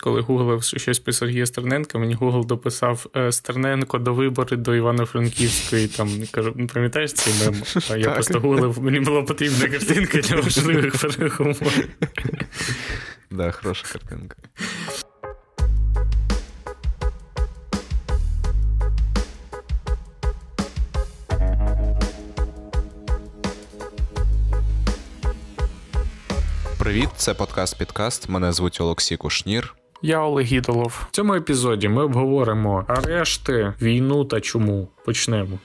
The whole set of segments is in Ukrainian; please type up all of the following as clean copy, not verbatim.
коли гуглив щось про Сергія Стерненка, мені Google дописав Стерненко до вибори до Івано-Франківської. Там, кажу, пам'ятаєш цей мем? А я просто гуглив, мені була потрібна картинка для можливих переговорів. Да, хороша картинка. Привіт, це подкаст-підкаст. Мене звуть Олексій Кушнір. Я Олег Ідолов. В цьому епізоді ми обговоримо арешти, війну та чому. Почнемо.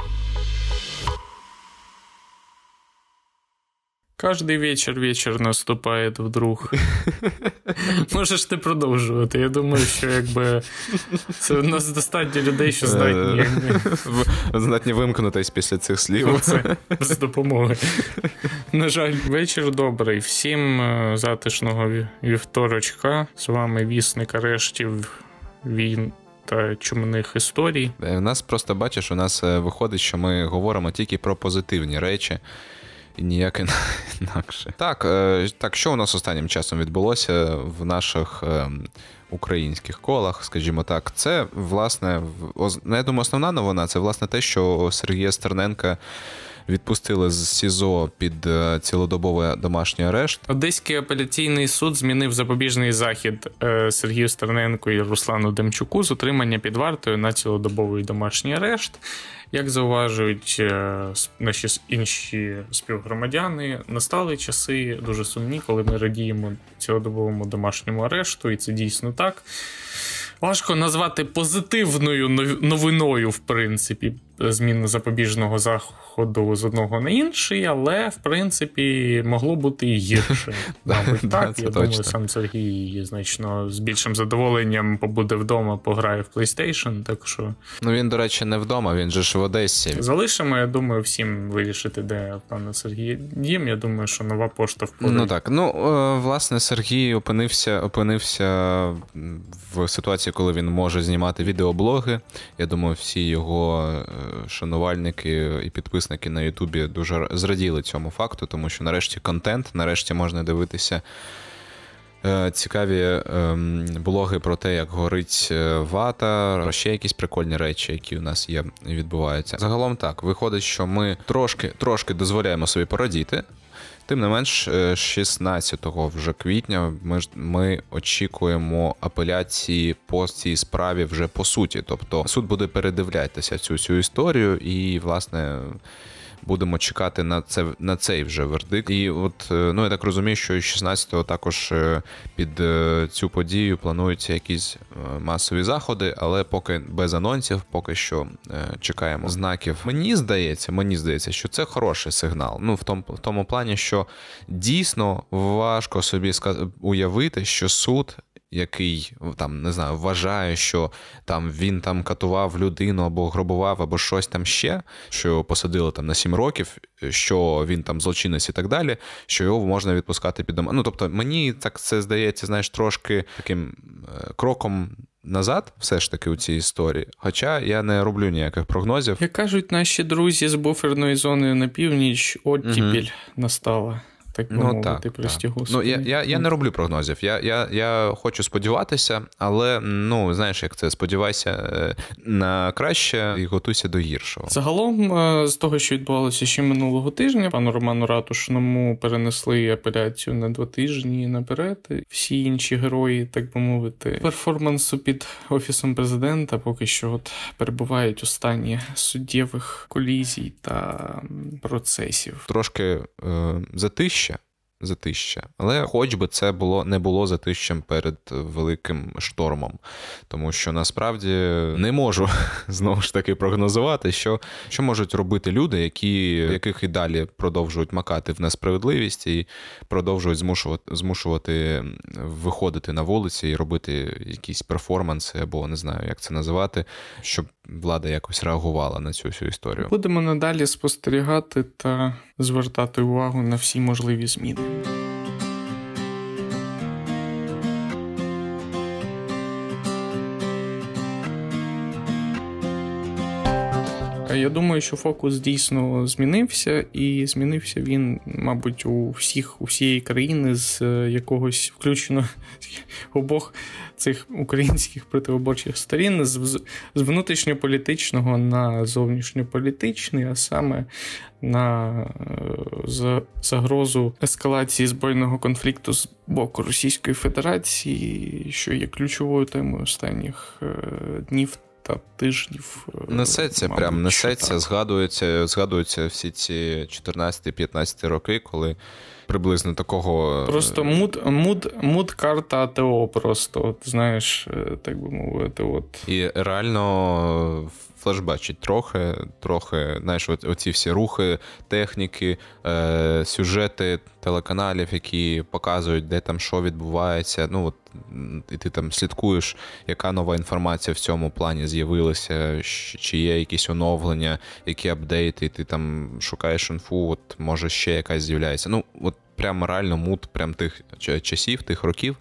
Кожний вечір наступає вдруг. Можеш ти продовжувати. Я думаю, що якби це у нас достатньо людей, що здатні здатні вимкнутись після цих слів. Це з допомоги. На жаль, вечір добрий. Всім затишного вівторочка. З вами вісник арештів, війн та чумних історій. У нас просто, бачиш, у нас виходить, що ми говоримо тільки про позитивні речі. І ніяк інакше. Так, що у нас останнім часом відбулося в наших українських колах, скажімо так, це, власне, я думаю, основна новина, це, власне, те, що Сергія Стерненка відпустили з СІЗО під цілодобовий домашній арешт. Одеський апеляційний суд змінив запобіжний захід Сергію Стерненку і Руслану Демчуку з утримання під вартою на цілодобовий домашній арешт. Як зауважують наші інші співгромадяни, настали часи дуже сумні, коли ми радіємо цілодобовому домашньому арешту, і це дійсно так. Важко назвати позитивною новиною, в принципі, зміну запобіжного заходу з одного на інший, але, в принципі, могло бути і гірше. Мабуть, так. Я думаю, сам Сергій значно з більшим задоволенням побуде вдома, пограє в PlayStation, так що... Ну, він, до речі, не вдома, він же ж в Одесі. Залишимо, я думаю, всім вирішити, де пане Сергій дім. Я думаю, що нова пошта впорає. Ну, так. Ну, власне, Сергій опинився в ситуації, коли він може знімати відеоблоги. Я думаю, всі його шанувальники і підписники на Ютубі дуже зраділи цьому факту, тому що нарешті контент, нарешті можна дивитися цікаві блоги про те, як горить вата, ще якісь прикольні речі, які у нас є і відбуваються. Загалом так, виходить, що ми трошки дозволяємо собі порадіти. Тим не менш, 16 вже квітня ми очікуємо апеляції по цій справі вже по суті. Тобто суд буде передивлятися цю історію і, власне, будемо чекати на цей вже вердикт. І от, ну, я так розумію, що 16-го також під цю подію плануються якісь масові заходи, але поки без анонсів, поки що чекаємо знаків. Мені здається, що це хороший сигнал. Ну, в тому плані, що дійсно важко собі уявити, що суд, який там, не знаю, вважає, що там він там катував людину або грабував, або щось там ще, що його посадили там на 7 років, що він там злочинець і так далі, що його можна відпускати під дома. Ну, тобто, мені так це здається, знаєш, трошки таким кроком назад все ж таки у цій історії. Хоча я не роблю ніяких прогнозів. Як кажуть наші друзі з буферною зоною на північ, оттепіль настала. Так мовити, прості господи. Ну, я не роблю прогнозів. Я хочу сподіватися, але, ну, знаєш, як це, сподівайся на краще і готуйся до гіршого. Загалом, з того, що відбувалося ще минулого тижня, пану Роману Ратушному перенесли апеляцію на 2 тижні наперед. Всі інші герої, так би мовити, перформансу під Офісом Президента поки що от перебувають у стані суттєвих колізій та процесів. Трошки затища. Але хоч би це не було затищем перед великим штормом. Тому що насправді не можу, знову ж таки, прогнозувати, що можуть робити люди, яких і далі продовжують макати в несправедливість і продовжують змушувати виходити на вулиці і робити якісь перформанси, або не знаю, як це називати, щоб влада якось реагувала на цю всю історію. Будемо надалі спостерігати та звертати увагу на всі можливі зміни. Я думаю, що фокус дійсно змінився, і змінився він, мабуть, у всієї країни з якогось включено обох цих українських противоборчих сторін з внутрішньополітичного на зовнішньополітичний, а саме на загрозу ескалації збройного конфлікту з боку Російської Федерації, що є ключовою темою останніх днів та тижнів. Несеться, мабуть, прям несеться, згадуються всі ці 14-15 роки, коли приблизно такого... Просто муд-карта АТО просто, от, знаєш, так би мовити. От. І реально флешбачить трохи, знаєш, оці всі рухи, техніки, сюжети телеканалів, які показують, де там що відбувається. Ну, от, і ти там слідкуєш, яка нова інформація в цьому плані з'явилася, чи є якісь оновлення, які апдейти, і ти там шукаєш інфу, от може ще якась з'являється. Ну, от прям реально мут прям тих часів, тих років,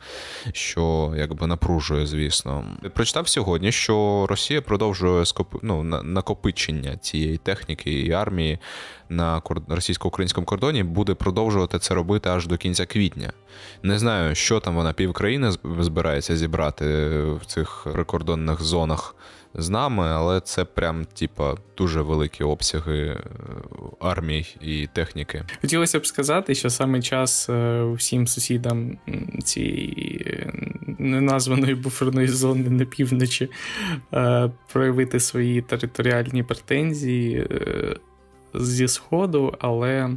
що якби напружує, звісно. Прочитав сьогодні, що Росія продовжує накопичення цієї техніки і армії на російсько-українському кордоні, буде продовжувати це робити аж до кінця квітня. Не знаю, що там вона півкраїни збирається зібрати в цих прикордонних зонах з нами, але це прям, дуже великі обсяги армій і техніки. Хотілося б сказати, що саме час всім сусідам цієї неназваної буферної зони на півночі проявити свої територіальні претензії зі Сходу, але,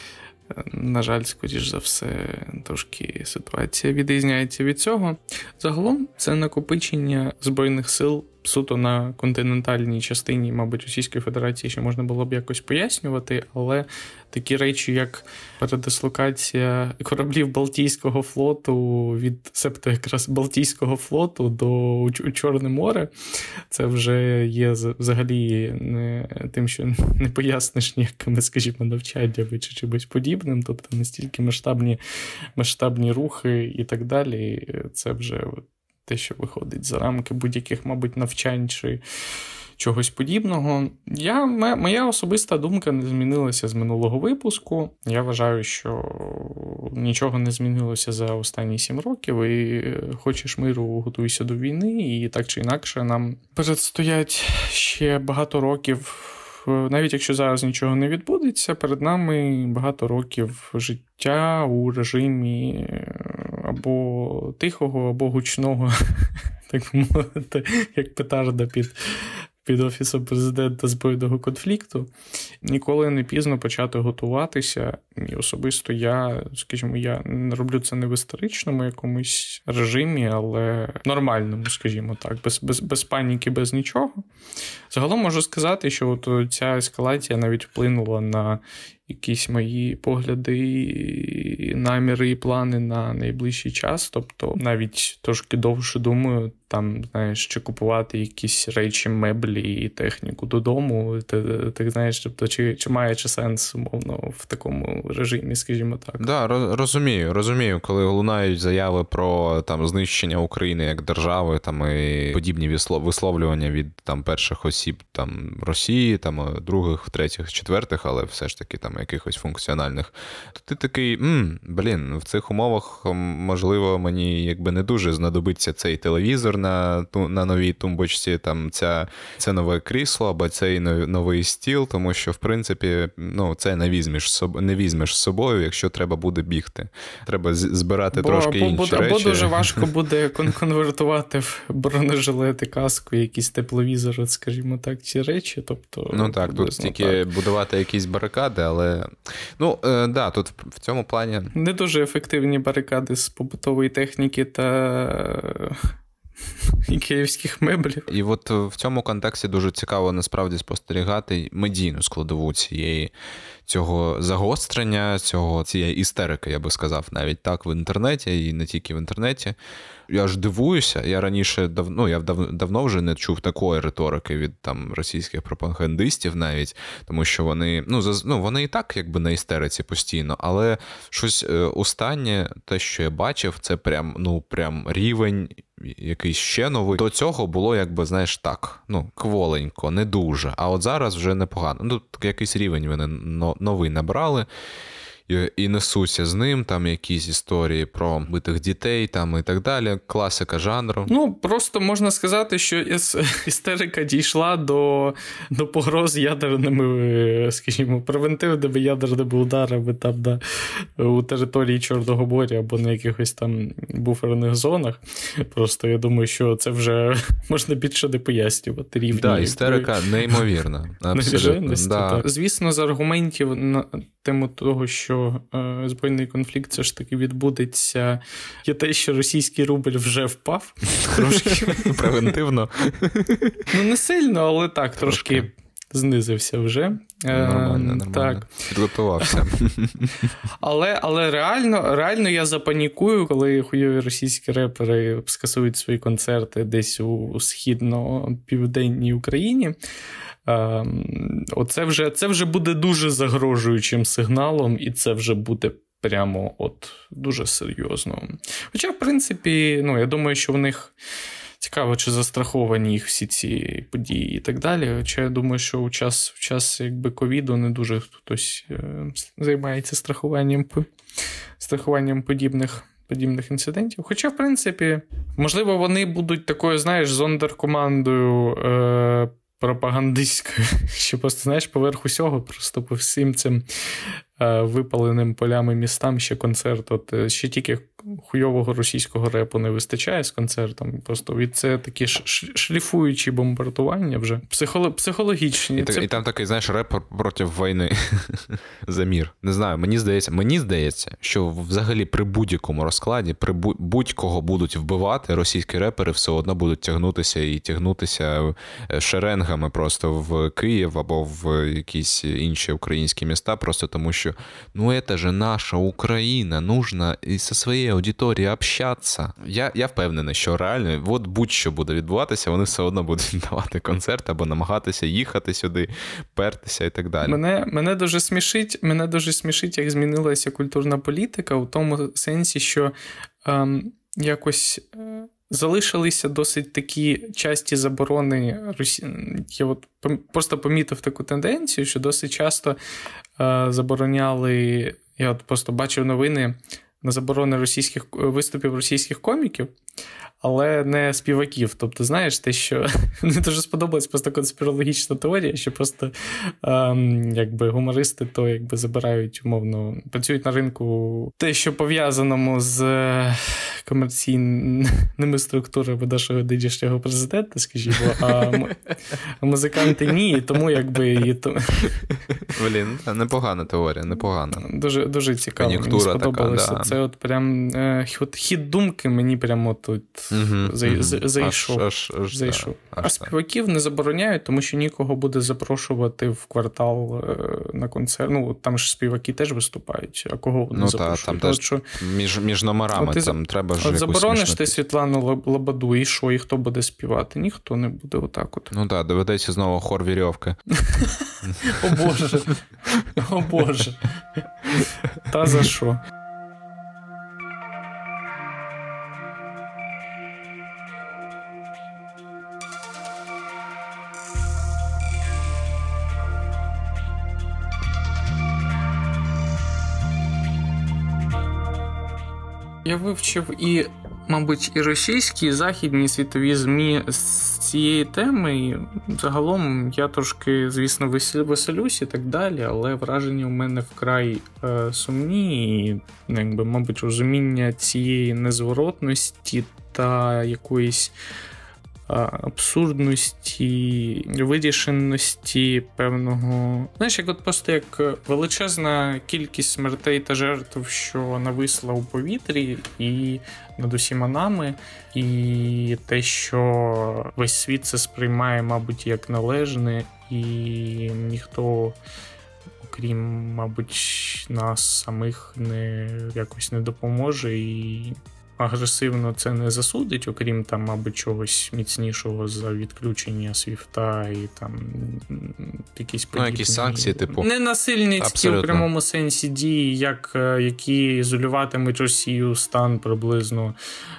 на жаль, скоріш за все, трошки ситуація відрізняється від цього. Загалом, це накопичення збройних сил суто на континентальній частині, мабуть, Російської Федерації ще можна було б якось пояснювати, але такі речі, як передислокація кораблів Балтійського флоту себто якраз Балтійського флоту до Чорне море, це вже є взагалі не тим, що не поясниш ніякими, скажімо, навчаннями чи чимось подібним, тобто настільки масштабні рухи і так далі, це вже те, що виходить за рамки будь-яких, мабуть, навчань чи чогось подібного. Моя особиста думка не змінилася з минулого випуску. Я вважаю, що нічого не змінилося за останні 7 років, і хочеш миру, готуйся до війни, і так чи інакше нам передстоять ще багато років. Навіть якщо зараз нічого не відбудеться, перед нами багато років життя у режимі або тихого, або гучного, так мовити, як петарда під Офісом президента збройного конфлікту. Ніколи не пізно почати готуватися. І особисто я не роблю це не в історичному якомусь режимі, але нормальному, скажімо так, без паніки, без нічого. Загалом можу сказати, що от ця ескалація навіть вплинула на якісь мої погляди, наміри і плани на найближчий час. Тобто навіть трошки довше думаю, там, знаєш, чи купувати якісь речі, меблі і техніку додому. Ти знаєш, тобто, чи має сенс, умовно, в такому режимі, скажімо так. Да, розумію, коли лунають заяви про там знищення України як держави, там і подібні висловлювання від там перших осіб там Росії, там других, третіх, четвертих, але все ж таки там якихось функціональних. То ти такий, в цих умовах, можливо, мені якби не дуже знадобиться цей телевізор на новій тумбочці, там це нове крісло, або цей новий стіл, тому що, в принципі, це не візьмеш з собою, якщо треба буде бігти. Треба збирати трошки інші речі. Або дуже важко буде конвертувати в бронежилети, каску, якісь тепловізори, скажімо так, ці речі. Тобто, тут тільки будувати якісь барикади, але тут в цьому плані... Не дуже ефективні барикади з побутової техніки та ікеївських меблів. І от в цьому контексті дуже цікаво насправді спостерігати медійну складову цього загострення, цієї істерики, я би сказав, навіть так, в інтернеті, і не тільки в інтернеті. Я ж дивуюся, я раніше давно вже не чув такої риторики від там російських пропагандистів навіть, тому що вони, вони і так якби на істериці постійно, але щось останнє, те, що я бачив, це прям рівень якийсь ще новий. До цього було, якби, знаєш, так, кволенько, не дуже, а от зараз вже непогано. Якийсь рівень вони новий набрали, і несуться з ним, там якісь історії про битих дітей там і так далі, класика жанру. Просто можна сказати, що істерика дійшла до погроз ядерними, скажімо, превентивними ядерними ударами там у території Чорного моря або на якихось там буферних зонах. Просто я думаю, що це вже можна більше не пояснювати рівні. Так, істерика неймовірна. Абсолютно. Да. Звісно, з аргументів на тему того, що збройний конфлікт все ж таки відбудеться, є те, що російський рубль вже впав трошки. Превентивно. Не сильно, але так, трошки знизився вже. Нормально. Так. Підготувався. Але реально я запанікую, коли хуйові російські репери скасують свої концерти десь у східно-південній Україні. Це вже буде дуже загрожуючим сигналом, і це вже буде прямо дуже серйозно. Хоча, в принципі, я думаю, що в них цікаво, чи застраховані їх всі ці події і так далі. Хоча я думаю, що в час якби ковіду не дуже хтось займається страхуванням подібних інцидентів. Хоча, в принципі, можливо, вони будуть такою, знаєш, зондеркомандою пропагандистською, що просто, знаєш, поверх усього, просто по всім цим випаленим полям і містам ще концерт. Ще тільки хуйового російського репу не вистачає з концертом. Просто від це такі шліфуючі бомбардування вже. Психологічні. І там такий, знаєш, реп проти війни. За мір. Не знаю, мені здається, що взагалі при будь-якому розкладі, при будь-кого будуть вбивати, російські репери все одно будуть тягнутися шеренгами просто в Київ або в якісь інші українські міста, просто тому що це же наша Україна, нужно і зі своєю аудиторією общатися. Я впевнений, що реально, будь-що буде відбуватися, вони все одно будуть давати концерт або намагатися їхати сюди, пертися і так далі. Мене дуже смішить, як змінилася культурна політика у тому сенсі, що якось залишилися досить такі часті заборони. Я просто помітив таку тенденцію, що досить часто забороняли, я просто бачив новини на заборони виступів російських коміків, але не співаків. Тобто, знаєш, те, що мені дуже сподобалась просто конспірологічна теорія, що просто якби гумористи то якби забирають, умовно, працюють на ринку те, що пов'язаному з комерційними структурами нашого нинішнього президента, скажімо, а музиканти ні, тому якби... Блін, непогана теорія, непогана. Дуже цікаво, мені сподобалося. Така, да. Це прям хід думки мені прямо тут зайшов. А співаків не забороняють, тому що нікого буде запрошувати в квартал на концерт. Там ж співаки теж виступають, а кого вони запрошують? Там теж між номерами там треба ж якусь заборониш ти Світлану Лободу, і що, і хто буде співати? Ніхто не буде отак от. Доведеться знову хор вірьовки. О Боже. Та за що? Я вивчив мабуть, і російські, і західні світові ЗМІ з цієї теми. І загалом я трошки, звісно, веселюсь і так далі, але враження у мене вкрай сумні. І, мабуть, розуміння цієї незворотності та якоїсь абсурдності, вирішеності певного. Знаєш, просто як величезна кількість смертей та жертв, що нависла у повітрі і над усіма нами, і те, що весь світ це сприймає, мабуть, як належне, і ніхто, окрім, мабуть, нас самих якось не допоможе, і агресивно це не засудить, окрім там, мабуть, чогось міцнішого за відключення свіфта і там якісь подібні... якісь санкції, типу. Ненасильницькі в прямому сенсі дії, які ізолюватимуть Росію стан приблизно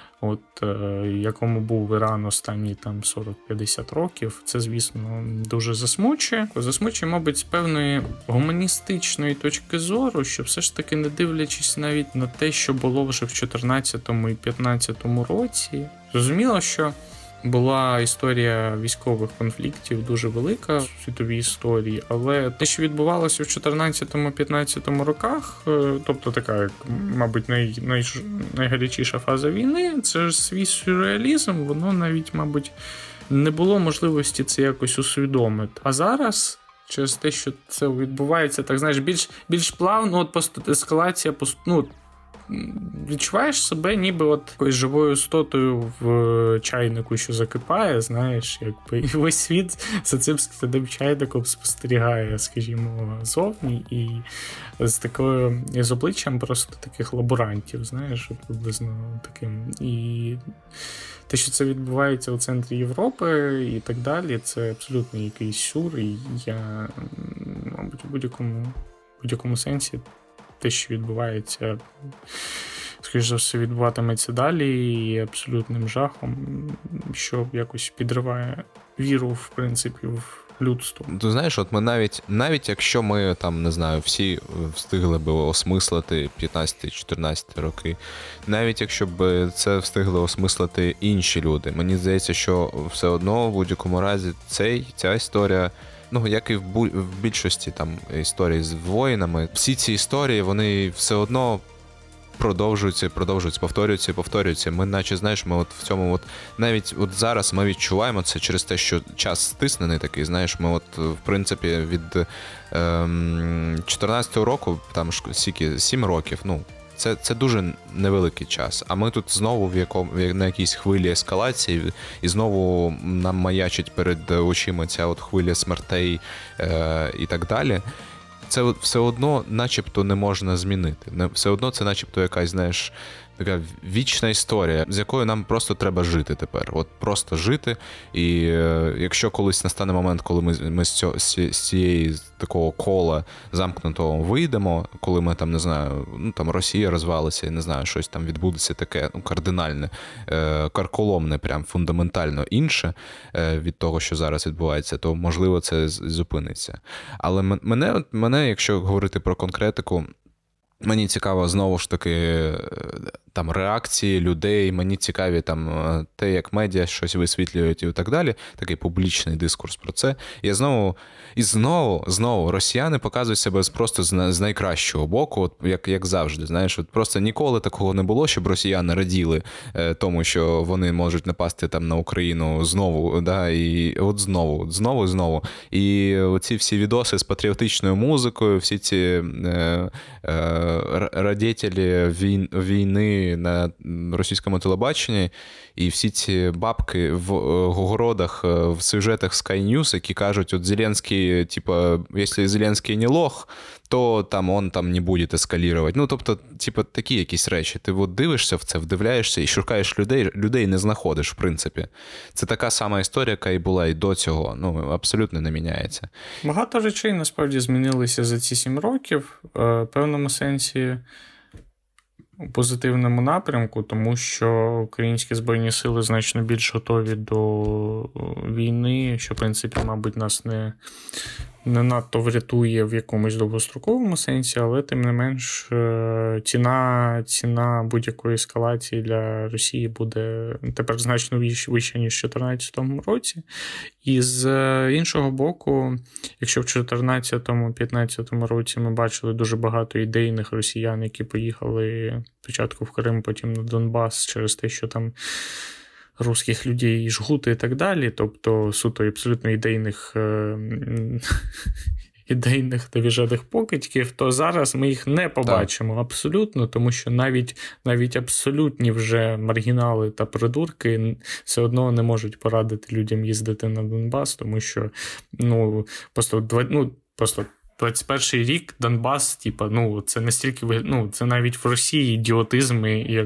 якому був Іран останні там 40-50 років. Це, звісно, дуже засмучує. Засмучує, мабуть, з певної гуманістичної точки зору, що все ж таки, не дивлячись навіть на те, що було вже в 14-му і 15-му році, зрозуміло, що була історія військових конфліктів дуже велика в світовій історії, але те, що відбувалося в 14-15 роках, тобто така, мабуть, найгарячіша фаза війни, це ж свій сюрреалізм, воно навіть, мабуть, не було можливості це якось усвідомити. А зараз, через те, що це відбувається, так, знаєш, більш плавно, ескалація, відчуваєш себе ніби якоюсь живою істотою в чайнику, що закипає, знаєш, якби, і весь світ за цим складним чайником спостерігає, скажімо, зовні, і з обличчям просто таких лаборантів, знаєш, приблизно таким. І те, що це відбувається у центрі Європи і так далі, це абсолютно якийсь сюр, і я, мабуть, у будь-якому сенсі те, що відбувається, скоріш за все, відбуватиметься далі, і абсолютним жахом, що якось підриває віру, в принципі, в людство. Ти знаєш, от ми навіть якщо ми там, не знаю, всі встигли би осмислити 15-14 роки, навіть якщо б це встигли осмислити інші люди, мені здається, що все одно в будь-якому разі ця історія, як і в більшості там історій з воїнами, всі ці історії, вони все одно продовжуються, повторюються. Ми наче, знаєш, ми в цьому навіть зараз ми відчуваємо це через те, що час стиснений такий, знаєш, ми в принципі від 14-го року, там 7 років, це дуже невеликий час. А ми тут знову на якійсь хвилі ескалації, і знову нам маячить перед очима ця хвиля смертей і так далі. Це все одно начебто не можна змінити. Все одно це начебто якась, знаєш, така вічна історія, з якою нам просто треба жити тепер. Просто жити. І якщо колись настане момент, коли ми з цієї такого кола замкнутого вийдемо, коли ми там, не знаю, там Росія розвалиться, і не знаю, щось там відбудеться таке, кардинальне, карколомне, прям фундаментально інше від того, що зараз відбувається, то можливо це зупиниться. Але мене, якщо говорити про конкретику, мені цікаво, знову ж таки, там реакції людей, мені цікаві там те, як медіа щось висвітлюють і так далі, такий публічний дискурс про це. Знову росіяни показують себе просто з найкращого боку, як завжди, знаєш, просто ніколи такого не було, щоб росіяни раділи тому, що вони можуть напасти там на Україну знову, да, і знову. І оці всі відоси з патріотичною музикою, всі ці радітелі війни на російському телебаченні, і всі ці бабки в городах, в сюжетах Sky News, які кажуть, Зеленський, типа, якщо Зеленський не лох, то там он там не буде ескалірувати. Тобто, такі якісь речі. Ти дивишся в це, вдивляєшся і шукаєш людей не знаходиш, в принципі. Це така сама історія, яка і була і до цього. Абсолютно не міняється. Багато речей, насправді, змінилися за ці 7 років. В певному сенсі у позитивному напрямку, тому що українські Збройні Сили значно більш готові до війни, що, в принципі, мабуть, нас не надто врятує в якомусь довгостроковому сенсі, але, тим не менш, ціна будь-якої ескалації для Росії буде тепер значно вища, ніж в 2014 році. І з іншого боку, якщо в 2014-2015 році ми бачили дуже багато ідейних росіян, які поїхали спочатку в Крим, потім на Донбас через те, що там русських людей жгути і так далі, тобто суто абсолютно ідейних навіжених покидьків, то зараз ми їх не побачимо абсолютно, тому що навіть абсолютні вже маргінали та придурки все одно не можуть порадити людям їздити на Донбас, тому що просто 21 рік Донбас, типа, ну, це настільки, ну, це навіть в Росії ідіотизм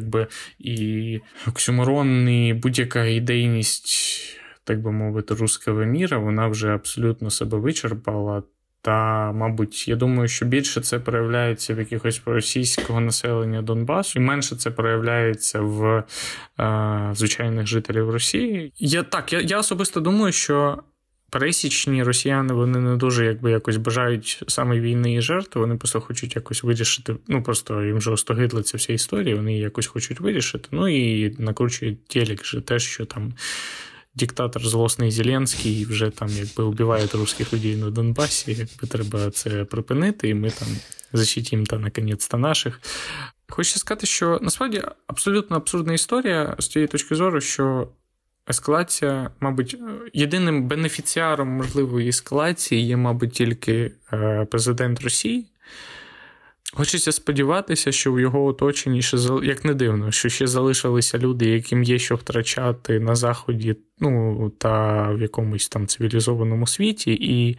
і оксюморон, і будь-яка ідейність, так би мовити, русского міра, вона вже абсолютно себе вичерпала. Та, мабуть, я думаю, що більше це проявляється в якихось російського населення Донбасу, і менше це проявляється в звичайних жителів Росії. Я особисто думаю, що пересічні росіяни, вони не дуже якось бажають саме війни і жертви, вони просто хочуть якось вирішити, ну просто їм вже остогидла ця вся історія, вони якось хочуть вирішити, ну і накручують телек же те, що там диктатор злосний Зеленський вже там вбиває русських людей на Донбасі, треба це припинити, і ми там защитимо наконець-то наших. Хочу сказати, що насправді абсолютно абсурдна історія з тієї точки зору, що ескалація, мабуть, єдиним бенефіціаром можливої ескалації є, мабуть, тільки президент Росії. Хочеться сподіватися, що в його оточенні, як не дивно, що ще залишилися люди, яким є що втрачати на Заході, ну, та в якомусь там цивілізованому світі, і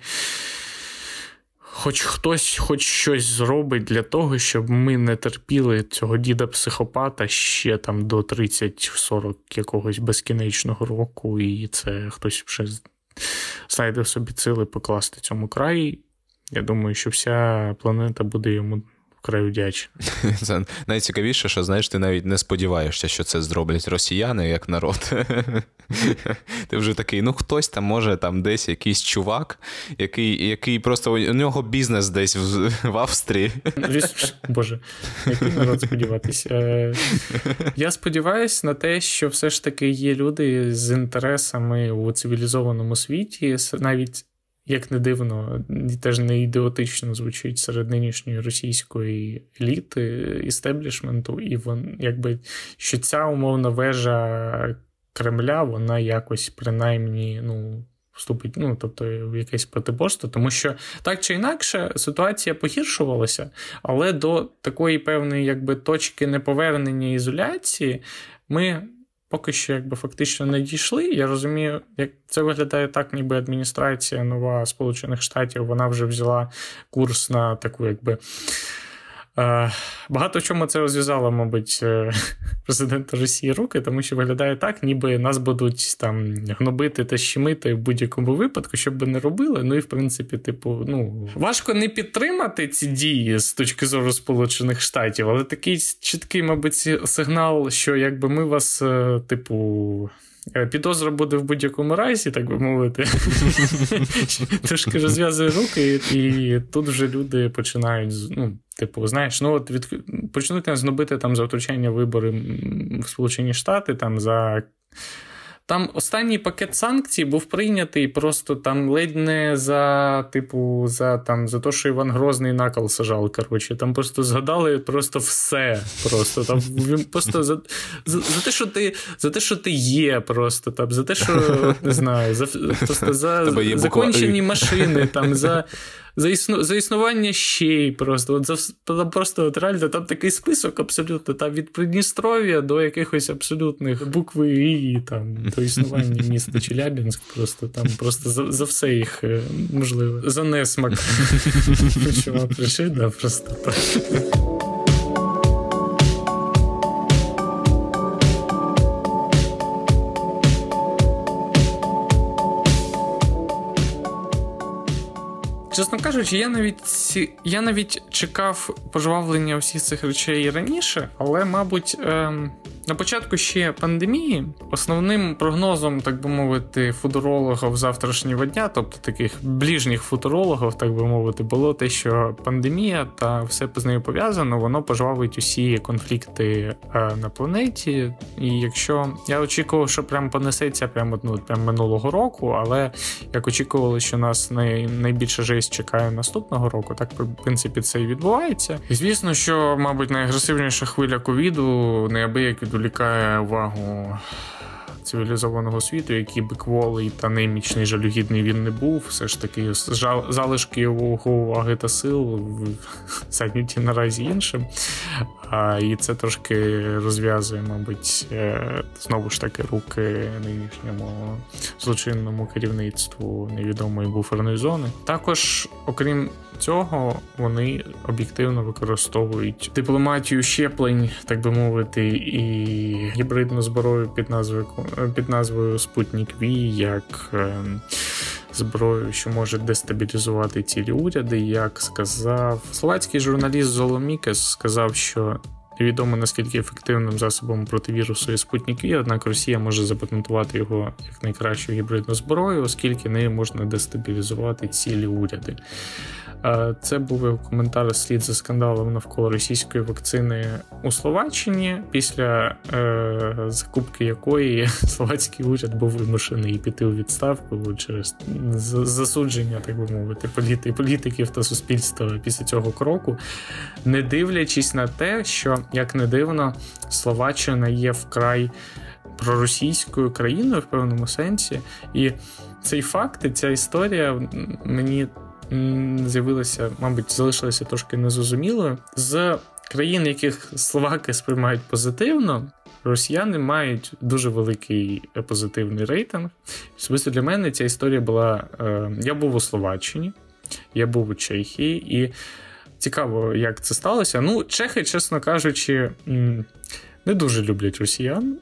хоч хтось щось зробить для того, щоб ми не терпіли цього діда-психопата ще там до 30-40 якогось безкінечного року, і це хтось вже знайде в собі сили покласти цьому край. Я думаю, що вся планета буде йому вкрай вдячна. Це найцікавіше, що, знаєш, ти навіть не сподіваєшся, що це зроблять росіяни як народ. Ти вже такий, ну хтось там може там десь якийсь чувак, який просто, у нього бізнес десь в Австрії. Боже, який народ сподіватися? Я сподіваюся на те, що все ж таки є люди з інтересами у цивілізованому світі, навіть як не дивно, теж не ідіотично звучить серед нинішньої російської еліти, істеблішменту, і що ця умовна вежа Кремля, вона якось принаймні, вступить, тобто в якесь протиборство, тому що так чи інакше ситуація погіршувалася, але до такої певної точки неповернення ізоляції ми поки що фактично не дійшли. Я розумію, як це виглядає так, ніби адміністрація нова Сполучених Штатів, вона вже взяла курс на таку багато в чому це розв'язало, мабуть, президента Росії руки, тому що виглядає так, ніби нас будуть там гнобити та щемити в будь-якому випадку, щоб би не робили. Ну і, в принципі, важко не підтримати ці дії з точки зору Сполучених Штатів, але такий чіткий, мабуть, сигнал, що ми вас, підозра буде в будь-якому разі, так би мовити. Трошки розв'язує руки, і тут вже люди починають, почнуть нас гнобити за втручання в вибори в Сполучені Штати, Там останній пакет санкцій був прийнятий просто ледь не за те, що Іван Грозний на кол сажав, коротше. Там просто згадали все. Просто за те, що ти є, просто за те, що, не знаю, за закончені машини, за існування щей просто. Просто реально там такий список абсолютно, там від Придністров'я до якихось абсолютних букви І, до існування міста Челябінськ, просто за все їх можливо. За несмак. Чувак пришив, да, просто так. Чесно кажучи, я навіть чекав пожвавлення всіх цих речей раніше, але, мабуть, на початку ще пандемії основним прогнозом, так би мовити, футурологів завтрашнього дня, тобто таких ближніх футурологів, так би мовити, було те, що пандемія та все з нею пов'язано, воно пожвавить усі конфлікти на планеті. І якщо я очікував, що прям понесеться прям минулого року, але як очікували, що нас найбільша жесть чекає наступного року, так, в принципі, це і відбувається. І звісно, що, мабуть, найагресивніша хвиля ковіду неабияк відволікає увагу цивілізованого світу, який би кволий та немічний, жалюгідний він не був, все ж таки залишки його уваги та сил зайняті наразі іншим. І це трошки розв'язує, мабуть, знову ж таки руки нинішньому злочинному керівництву невідомої буферної зони. Також, окрім цього, вони об'єктивно використовують дипломатію щеплень, так би мовити, і гібридну зброю під назвою Спутник Ві, як зброю, що може дестабілізувати цілі уряди. Як сказав словацький журналіст Золомікес, сказав, що невідомо, наскільки ефективним засобом проти вірусу є Спутник Ві, однак Росія може запатентувати його як найкращу гібридну зброю, оскільки нею можна дестабілізувати цілі уряди. Це був його коментар слід за скандалом навколо російської вакцини у Словаччині, після закупки якої словацький уряд був вимушений піти у відставку через засудження, так би мовити, політиків та суспільства після цього кроку, не дивлячись на те, що, як не дивно, Словаччина є вкрай проросійською країною в певному сенсі. І цей факт, і ця історія мені залишилася трошки незрозумілою. З країн, яких словаки сприймають позитивно, росіяни мають дуже великий позитивний рейтинг. Особисто для мене ця історія була... Я був у Словаччині, я був у Чехії, і цікаво, як це сталося. Чехи, чесно кажучи, не дуже люблять росіян.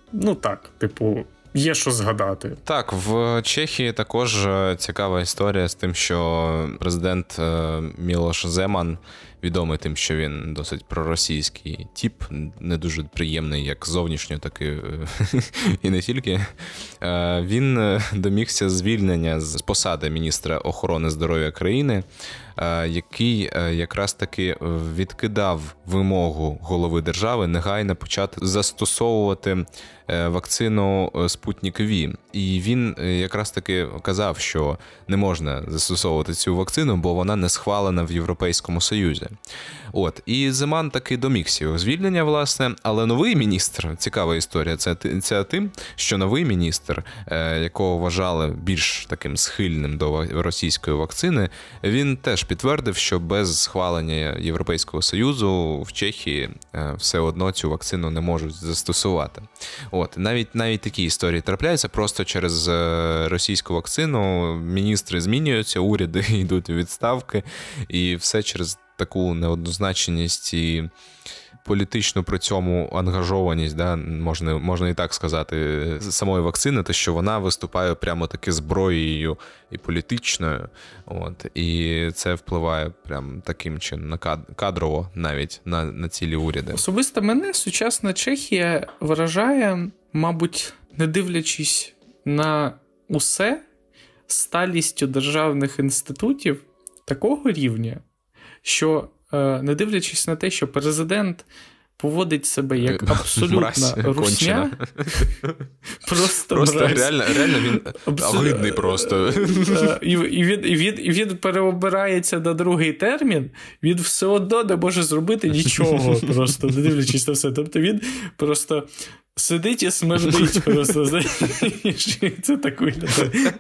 Є що згадати. Так, в Чехії також цікава історія з тим, що президент Мілош Земан, відомий тим, що він досить проросійський тип, не дуже приємний як зовнішньо, так і не тільки, він домігся звільнення з посади міністра охорони здоров'я країни, який якраз таки відкидав вимогу голови держави негайно почати застосовувати вакцину Спутник Ві. І він якраз таки казав, що не можна застосовувати цю вакцину, бо вона не схвалена в Європейському Союзі. І Земан таки домігся його звільнення, власне, але новий міністр, цікава історія, це тим, що новий міністр, якого вважали більш таким схильним до російської вакцини, він теж підтвердив, що без схвалення Європейського Союзу в Чехії все одно цю вакцину не можуть застосувати. Навіть такі історії трапляються, просто через російську вакцину міністри змінюються, уряди йдуть у відставки, і все через таку неоднозначність і політичну при цьому ангажованість, можна і так сказати, самої вакцини, те, що вона виступає прямо таки зброєю і політичною. І це впливає прям таким чином кадрово навіть на цілі уряди. Особисто мене сучасна Чехія вражає, мабуть, не дивлячись на усе, сталістю державних інститутів такого рівня, що не дивлячись на те, що президент поводить себе як абсолютна русня, просто реально він огидний просто. І він переобирається на другий термін, він все одно не може зробити нічого, просто не дивлячись на все. Тобто він просто сидить і смердить просто, знаєш, це так виглядає.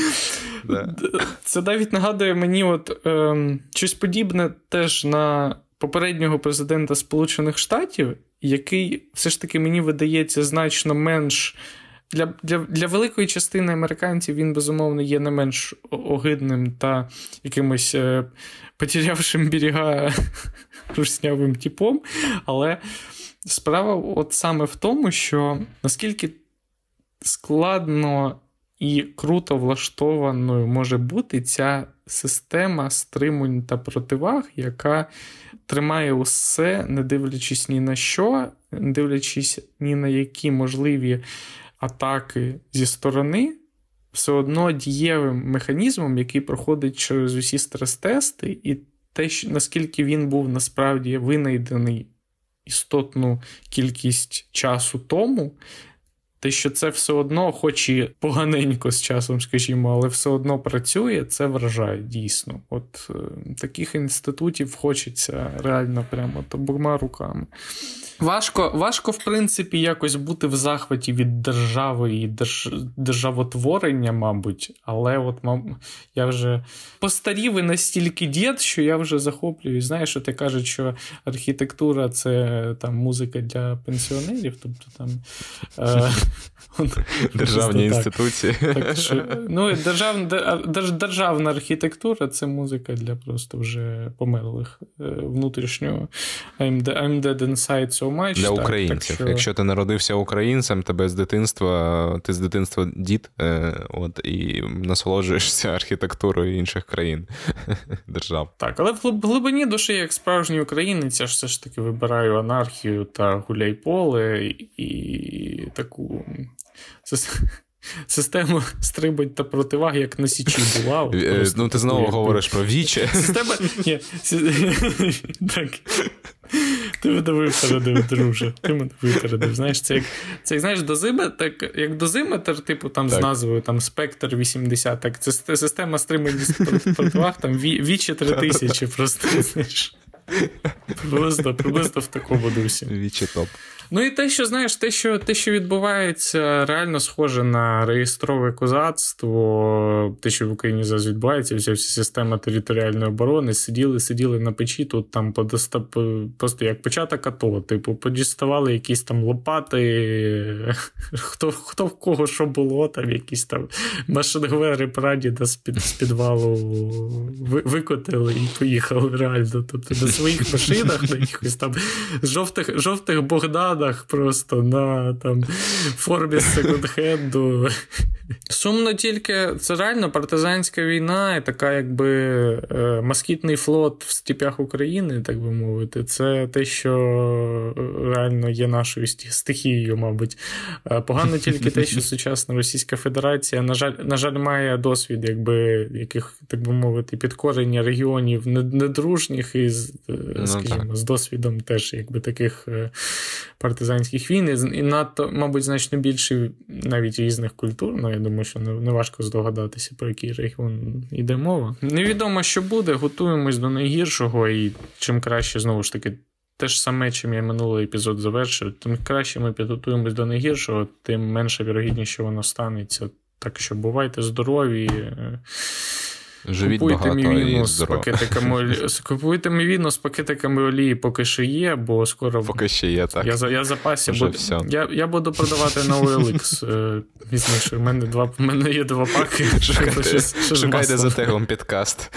Це навіть нагадує мені щось подібне теж на попереднього президента Сполучених Штатів, який все ж таки мені видається значно менш... Для великої частини американців він, безумовно, є не менш огидним та якимось потерявшим берега руснявим типом, але справа саме в тому, що наскільки складно і круто влаштованою може бути ця система стримувань та противаг, яка тримає усе, не дивлячись ні на що, не дивлячись ні на які можливі атаки зі сторони, все одно дієвим механізмом, який проходить через усі стрес-тести, і те, наскільки він був насправді винайдений істотну кількість часу тому, те, що це все одно, хоч і поганенько з часом, скажімо, але все одно працює, це вражає дійсно. От таких інститутів хочеться реально прямо обома руками. Важко, в принципі, якось бути в захваті від держави і державотворення, мабуть, але от я вже постарів і настільки дід, що я вже захоплююсь. Знаєш, що ти кажеш, що архітектура – це там музика для пенсіонерів, тобто там... Державні інституції. Так, що, ну, державна архітектура – це музика для просто вже померлих внутрішнього. I'm dead inside so much. Для українців. Так, що... Якщо ти народився українцем, ти з дитинства дід, і насолоджуєшся архітектурою інших країн, держав. Так, але в глибині душі, як справжній українець, я ж все ж таки вибираю анархію та гуляй-поле і таку систему стрибать та противаг, як на Січі була. Ну, ти знову говориш про віче. Система... Ні. Так. Ти мене випередив, друже. Ти мене випередив. Знаєш, це як знаєш, як дозиметр, типу, там так. З назвою там Спектр 80, так, це система стримання противаг, там Віче 3000 просто, знаєш. Приблизно в такому дусі. Віче топ. Ну і те, що, знаєш, те, що відбувається, реально схоже на реєстрове козацтво, те, що в Україні зараз відбувається, вся система територіальної оборони, сиділи на печі, тут там просто як початок АТО, типу, подіставали якісь там лопати, хто в кого що було, там якісь там машингвери прадіда з підвалу викотили і поїхали реально. Тобто на своїх машинах, на якихось там жовтих Богданах, просто на там формі секонд-хенду. Сумно тільки, це реально партизанська війна і така якби москітний флот в степях України, так би мовити. Це те, що реально є нашою стихією, мабуть. Погано тільки те, що сучасна Російська Федерація, на жаль, має досвід, якби, яких, так би мовити, підкорення регіонів недружніх і, скажімо, з досвідом теж якби таких партизанських війн, і надто, мабуть, значно більше навіть різних культур, ну, я думаю, що не важко здогадатися, про який регіон йде мова. Невідомо, що буде, готуємось до найгіршого, і чим краще, знову ж таки, те ж саме, чим я минулий епізод завершив, тим краще ми підготуємось до найгіршого, тим менше вірогідність, що воно станеться. Так що бувайте здорові, живіть купуйте мівіну з пакетиками олії, поки ще є, бо скоро... Поки ще є, так. Я запасі я буду продавати на OLX пізніше. У мене є 2 паки. Шукайте за тегом підкаст.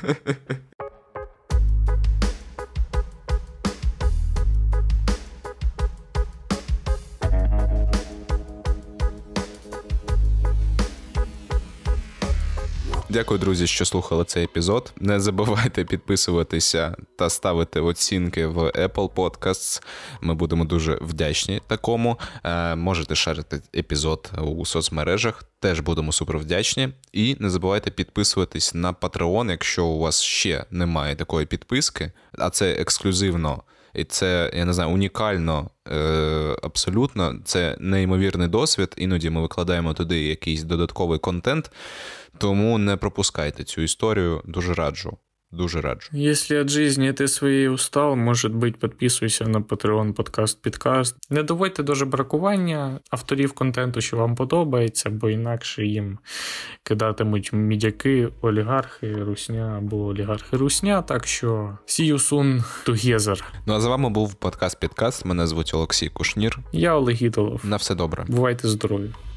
Дякую, друзі, що слухали цей епізод. Не забувайте підписуватися та ставити оцінки в Apple Podcasts. Ми будемо дуже вдячні такому. Можете шерити епізод у соцмережах. Теж будемо супер вдячні. І не забувайте підписуватись на Patreon, якщо у вас ще немає такої підписки, а це ексклюзивно. І це, я не знаю, унікально, абсолютно. Це неймовірний досвід. Іноді ми викладаємо туди якийсь додатковий контент. Тому не пропускайте цю історію. Дуже раджу. Дуже раджу. Если от жизни ты своей устал, может быть, підписуйся на Patreon подкаст. Не доводьте до жебракування авторів контенту, що вам подобається, бо інакше їм кидатимуть мідяки, олігархи, русня або олігархи русня. Так що see you soon together. Ну а з вами був подкаст. Мене звуть Олексій Кушнір. Я Олег Ідолов. На все добре. Бувайте здорові.